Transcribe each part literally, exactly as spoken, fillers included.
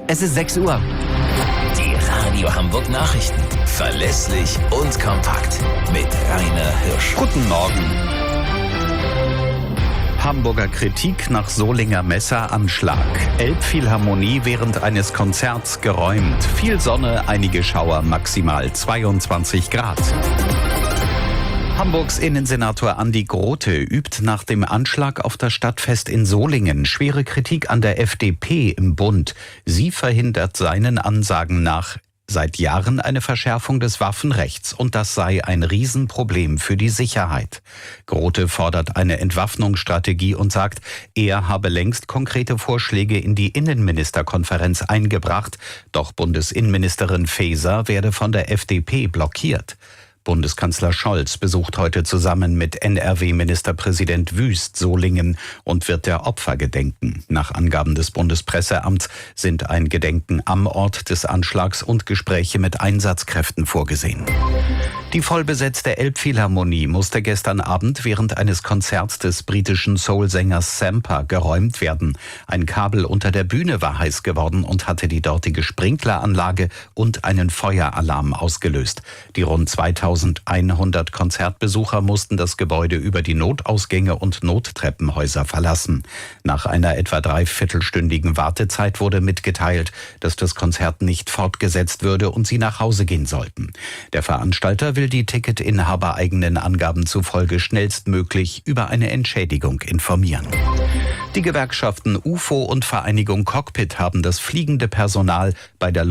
Es ist sechs Uhr. Die Radio Hamburg Nachrichten. Verlässlich und kompakt. Mit Rainer Hirsch. Guten Morgen. Hamburger Kritik nach Solinger Messeranschlag. Elbphilharmonie während eines Konzerts geräumt. Viel Sonne, einige Schauer, maximal zweiundzwanzig Grad. Hamburgs Innensenator Andi Grote übt nach dem Anschlag auf das Stadtfest in Solingen schwere Kritik an der F D P im Bund. Sie verhindert seinen Ansagen nach seit Jahren eine Verschärfung des Waffenrechts und das sei ein Riesenproblem für die Sicherheit. Grote fordert eine Entwaffnungsstrategie und sagt, er habe längst konkrete Vorschläge in die Innenministerkonferenz eingebracht, doch Bundesinnenministerin Faeser werde von der F D P blockiert. Bundeskanzler Scholz besucht heute zusammen mit N R W-Ministerpräsident Wüst Solingen und wird der Opfer gedenken. Nach Angaben des Bundespresseamts sind ein Gedenken am Ort des Anschlags und Gespräche mit Einsatzkräften vorgesehen. Die vollbesetzte Elbphilharmonie musste gestern Abend während eines Konzerts des britischen Soul-Sängers Sampa geräumt werden. Ein Kabel unter der Bühne war heiß geworden und hatte die dortige Sprinkleranlage und einen Feueralarm ausgelöst. Die rund zweitausendeinhundert Konzertbesucher mussten das Gebäude über die Notausgänge und Nottreppenhäuser verlassen. Nach einer etwa dreiviertelstündigen Wartezeit wurde mitgeteilt, dass das Konzert nicht fortgesetzt würde und sie nach Hause gehen sollten. Der Veranstalter will die Ticketinhaber eigenen Angaben zufolge schnellstmöglich über eine Entschädigung informieren. Die Gewerkschaften U F O und Vereinigung Cockpit haben das fliegende Personal bei der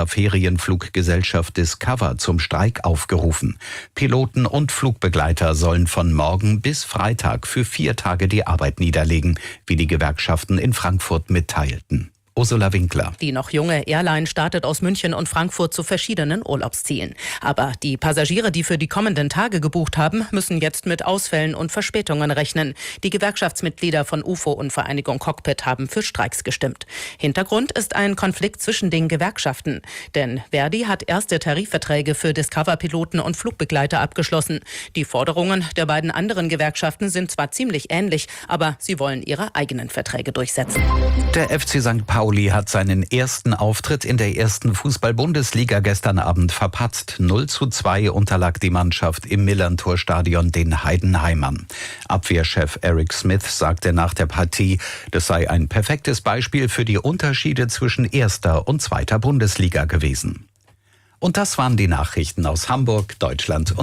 Lufthansa-Ferienfluggesellschaft Discover zum Streik aufgerufen. Piloten und Flugbegleiter sollen von morgen bis Freitag für vier Tage die Arbeit niederlegen, wie die Gewerkschaften in Frankfurt mitteilten. Ursula Winkler. Die noch junge Airline startet aus München und Frankfurt zu verschiedenen Urlaubszielen. Aber die Passagiere, die für die kommenden Tage gebucht haben, müssen jetzt mit Ausfällen und Verspätungen rechnen. Die Gewerkschaftsmitglieder von U F O und Vereinigung Cockpit haben für Streiks gestimmt. Hintergrund ist ein Konflikt zwischen den Gewerkschaften. Denn Verdi hat erste Tarifverträge für Discover-Piloten und Flugbegleiter abgeschlossen. Die Forderungen der beiden anderen Gewerkschaften sind zwar ziemlich ähnlich, aber sie wollen ihre eigenen Verträge durchsetzen. Der F C Sankt Pauli hat seinen ersten Auftritt in der ersten Fußball-Bundesliga gestern Abend verpatzt. null zu zwei unterlag die Mannschaft im Millerntor-Stadion den Heidenheimern. Abwehrchef Eric Smith sagte nach der Partie, das sei ein perfektes Beispiel für die Unterschiede zwischen erster und zweiter Bundesliga gewesen. Und das waren die Nachrichten aus Hamburg, Deutschland und